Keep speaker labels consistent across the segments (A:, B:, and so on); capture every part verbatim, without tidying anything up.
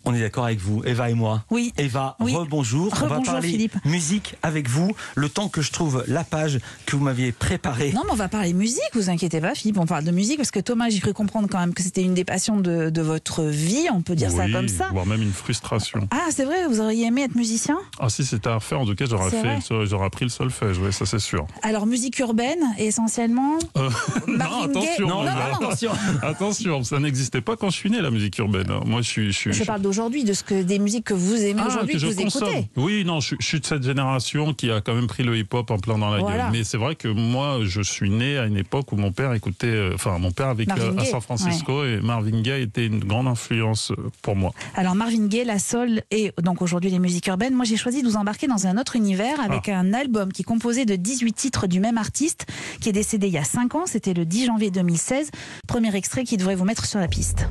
A: On est d'accord avec vous, Eva et moi.
B: Oui.
A: Eva,
B: oui.
A: rebonjour. On va parler
B: Philippe.
A: musique avec vous. Le temps que je trouve la page que vous m'aviez préparée.
B: Non, mais on va parler musique, vous inquiétez pas, Philippe. On parle de musique parce que Thomas, j'ai cru comprendre quand même que c'était une des passions de, de votre vie. On peut dire
C: oui,
B: ça comme ça.
C: Voire même une frustration.
B: Ah, c'est vrai, vous auriez aimé être musicien?
C: Ah, si c'était à refaire, en tout cas, j'aurais fait, j'aurais appris le solfège, oui, ça c'est sûr.
B: Alors, musique urbaine, essentiellement.
C: Euh,
B: Marvin
C: non, attention,
B: non, non, non,
A: attention.
C: attention, ça n'existait pas quand je suis né, la musique urbaine. Moi, je suis. Je, suis,
B: je, je parle d'aujourd'hui, de ce que des musiques que vous aimez
C: ah,
B: aujourd'hui, que, que vous
C: consomme.
B: écoutez.
C: Oui, non, je, je suis de cette génération qui a quand même pris le hip-hop en plein dans la
B: voilà.
C: gueule. Mais c'est vrai que moi, je suis né à une époque où mon père écoutait, enfin, mon père a vécu à, à San Francisco ouais. et Marvin Gaye était une grande influence pour moi.
B: Alors Marvin Gaye, la soul et donc aujourd'hui les musiques urbaines. Moi, j'ai choisi de vous embarquer dans un autre univers avec ah. un album qui est composé de dix-huit titres du même artiste qui est décédé il y a cinq ans. C'était le dix janvier deux mille seize. Premier extrait qui devrait vous mettre sur la piste.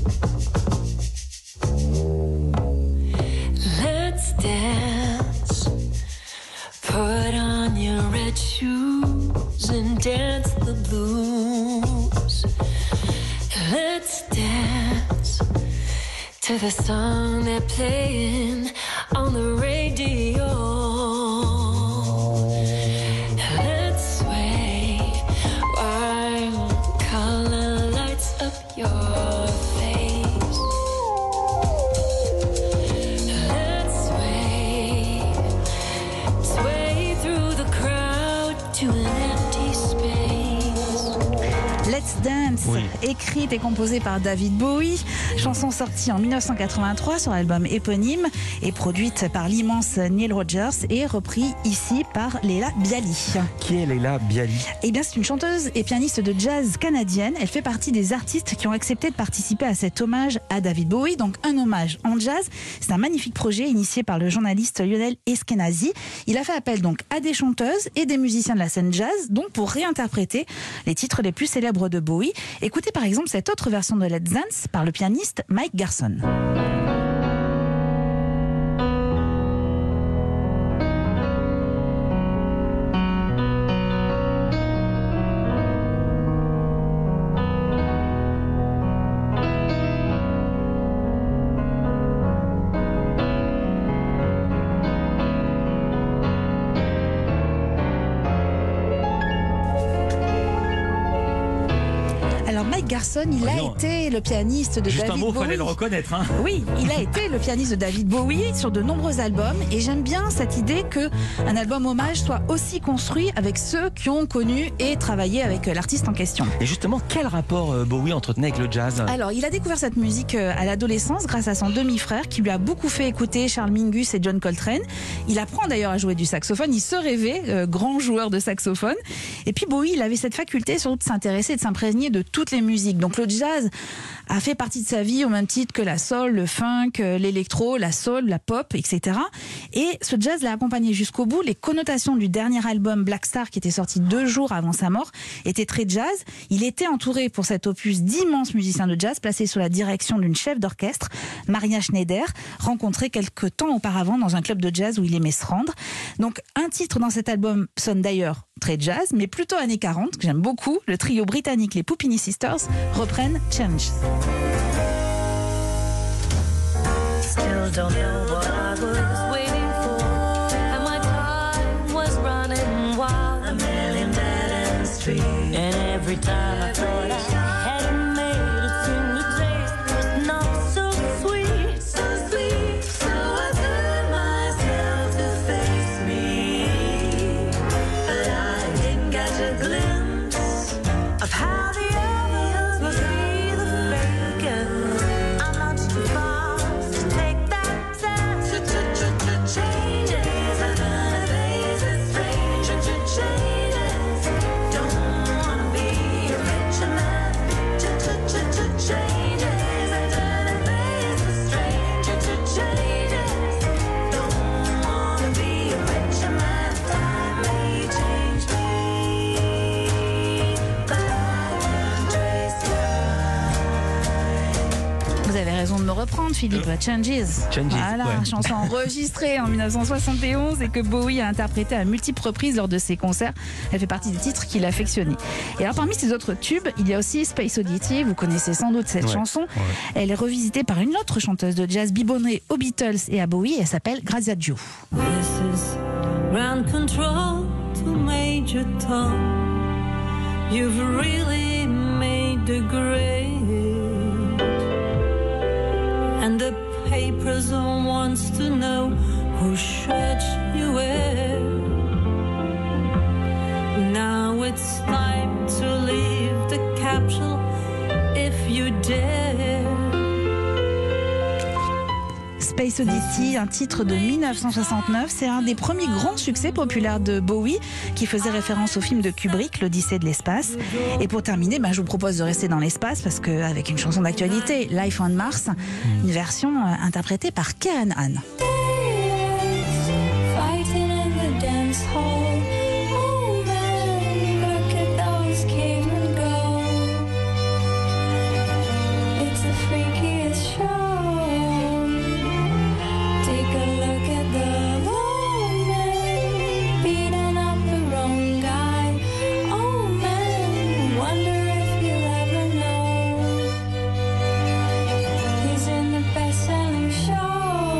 D: Let's dance. Put on your red shoes and dance the blues. Let's dance to the song they're playing on the radio. Let's sway while color lights up your face. Let's sway, sway through the crowd to an empty space.
B: Let's Dance, oui. écrite et composée par David Bowie, chanson sortie en mille neuf cent quatre-vingt-trois sur l'album éponyme et produite par l'immense Neil Rogers et repris ici par Leila Bialy.
A: Qui est Leila Bialy?
B: Eh bien, c'est une chanteuse et pianiste de jazz canadienne. Elle fait partie des artistes qui ont accepté de participer à cet hommage à David Bowie, donc un hommage en jazz. C'est un magnifique projet initié par le journaliste Lionel Eskenazi. Il a fait appel donc à des chanteuses et des musiciens de la scène jazz, donc pour réinterpréter les titres les plus célèbres de Bowie. Écoutez par exemple cette autre version de Let's Dance par le pianiste Mike Garson. Mike Garson, il a non. été le pianiste de
A: Juste
B: David
A: un mot,
B: Bowie.
A: Fallait le reconnaître. Hein.
B: Oui, il a été le pianiste de David Bowie sur de nombreux albums. Et j'aime bien cette idée qu'un album hommage soit aussi construit avec ceux qui ont connu et travaillé avec l'artiste en question.
A: Et justement, quel rapport Bowie entretenait avec le jazz?
B: Alors, il a découvert cette musique à l'adolescence grâce à son demi-frère qui lui a beaucoup fait écouter Charles Mingus et John Coltrane. Il apprend d'ailleurs à jouer du saxophone. Il se rêvait euh, grand joueur de saxophone. Et puis Bowie, il avait cette faculté surtout de s'intéresser et de s'imprégner de toutes les musiques. Donc le jazz a fait partie de sa vie au même titre que la soul, le funk, l'électro, la soul, la pop, et cetera. Et ce jazz l'a accompagné jusqu'au bout. Les connotations du dernier album Black Star, qui était sorti deux jours avant sa mort, étaient très jazz. Il était entouré pour cet opus d'immenses musiciens de jazz placés sous la direction d'une chef d'orchestre, Maria Schneider, rencontrée quelque temps auparavant dans un club de jazz où il aimait se rendre. Donc un titre dans cet album sonne d'ailleurs très jazz, mais plutôt années quarante, que j'aime beaucoup. Le trio britannique, les Puppini Sisters, reprennent Change.
D: Still don't know what I was waiting for, and my time was running wild. A million dead end streets, and every time I thought I had made it, seemed the taste was not so sweet, so sweet. So I turned myself to face me, but I didn't catch a glimpse of how the others must be the faker. I'm not too far to take that chance. Changes are gonna face it strange. Changes. Don't wanna be a richer man.
B: Philippe, Changes.
A: Changes,
B: Voilà,
A: ouais.
B: chanson enregistrée en mille neuf cent soixante et onze et que Bowie a interprétée à multiples reprises lors de ses concerts. Elle fait partie des titres qu'il affectionnait. Et alors parmi ses autres tubes, il y a aussi Space Oddity. Vous connaissez sans doute cette
A: Ouais.
B: chanson. Ouais. Elle est revisitée par une autre chanteuse de jazz biberonnée aux Beatles et à Bowie. Elle s'appelle Grazia Joe.
D: This is ground control to Major Tom. You've really made the grade. And the papers wants to know who shirt you wear. Now it's time to leave the capsule if you dare.
B: Space Oddity, un titre de mille neuf cent soixante-neuf, c'est un des premiers grands succès populaires de Bowie qui faisait référence au film de Kubrick, l'Odyssée de l'espace. Et pour terminer, bah, je vous propose de rester dans l'espace parce qu'avec une chanson d'actualité, Life on Mars, une version euh, interprétée par Karen Ann.
E: Fighting in the dance hall. Oh man, look at those came and go. It's the freakiest show. Take a look at the woman beating up the wrong guy. Oh man, wonder if you'll ever know. He's in the best-selling show.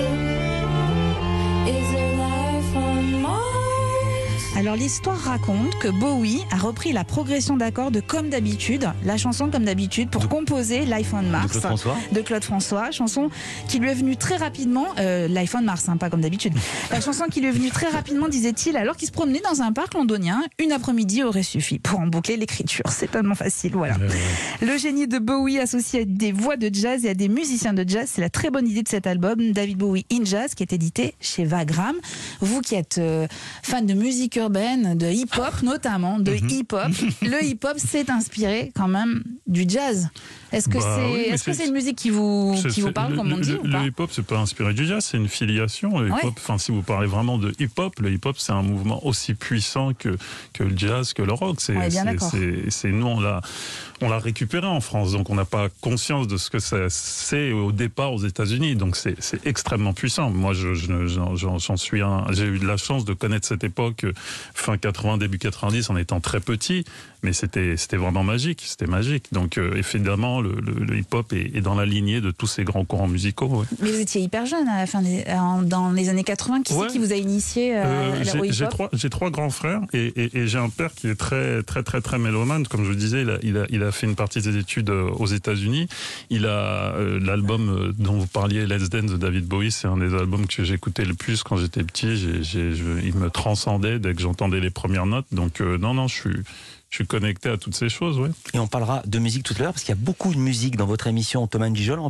E: Is there life on Mars?
B: Alors l'histoire raconte que Bowie a repris la progression d'accords de Comme d'habitude, la chanson Comme d'habitude, pour composer Life on Mars
A: De Claude François.
B: de Claude François, chanson qui lui est venue très rapidement, euh, Life on Mars, hein, pas comme d'habitude, la chanson qui lui est venue très rapidement, disait-il, alors qu'il se promenait dans un parc londonien, une après-midi aurait suffi pour en boucler l'écriture, c'est tellement facile, voilà.
C: Ouais, ouais.
B: Le génie de Bowie associé à des voix de jazz et à des musiciens de jazz, c'est la très bonne idée de cet album, David Bowie in Jazz, qui est édité chez Vagram. Vous qui êtes euh, fan de musique urbaine, de hip-hop notamment, de hip-hop, le hip-hop s'est inspiré quand même du jazz. Est-ce que
C: Bah
B: c'est
C: oui, mais
B: est-ce que
C: c'est-
B: c'est une musique qui vous,
C: C'est-
B: qui vous
C: c'est-
B: parle,
C: le,
B: comme on
C: le-
B: dit,
C: le,
B: ou pas?
C: le hip-hop, c'est pas inspiré du jazz, c'est une filiation. Le
B: Ouais.
C: hip-hop, enfin, si vous parlez vraiment de hip-hop, le hip-hop, c'est un mouvement aussi puissant que, que le jazz, que le rock. C'est,
B: On est bien
C: c'est-
B: d'accord.
C: c'est- c'est- nous, on l'a, on l'a récupéré en France, donc on n'a pas conscience de ce que ça, c'est au départ aux États-Unis. Donc c'est, c'est extrêmement puissant. Moi, je, je- j'en, j'en- j'en suis un. J'ai eu de la chance de connaître cette époque, fin quatre-vingts, début quatre-vingt-dix, en étant très petit. Mais c'était, c'était vraiment magique. C'était magique. Donc, euh, évidemment, le, le, le hip-hop est, est dans la lignée de tous ces grands courants musicaux. Ouais.
B: Mais vous étiez hyper jeune à la fin des, en- dans les années quatre-vingts. Qui
C: Ouais.
B: c'est qui vous a initié euh,
C: Euh,
B: au
C: j'ai, j'ai
B: hip-hop?
C: trois, j'ai trois grands frères et, et, et j'ai un père qui est très, très, très, très mélomane. Comme je vous disais, il a, il a, il a fait une partie de ses études euh, aux États-Unis. Il a euh, l'album euh, dont vous parliez, Let's Dance de David Bowie. C'est un des albums que j'écoutais le plus quand j'étais petit. J'ai, j'ai, je, il me transcendait dès que j'entendais les premières notes. Donc, euh, non, non, je suis, je suis connecté à toutes ces choses, ouais.
A: Et on parlera de musique tout à l'heure parce qu'il y a beaucoup de musique dans votre émission Thomas Gijol.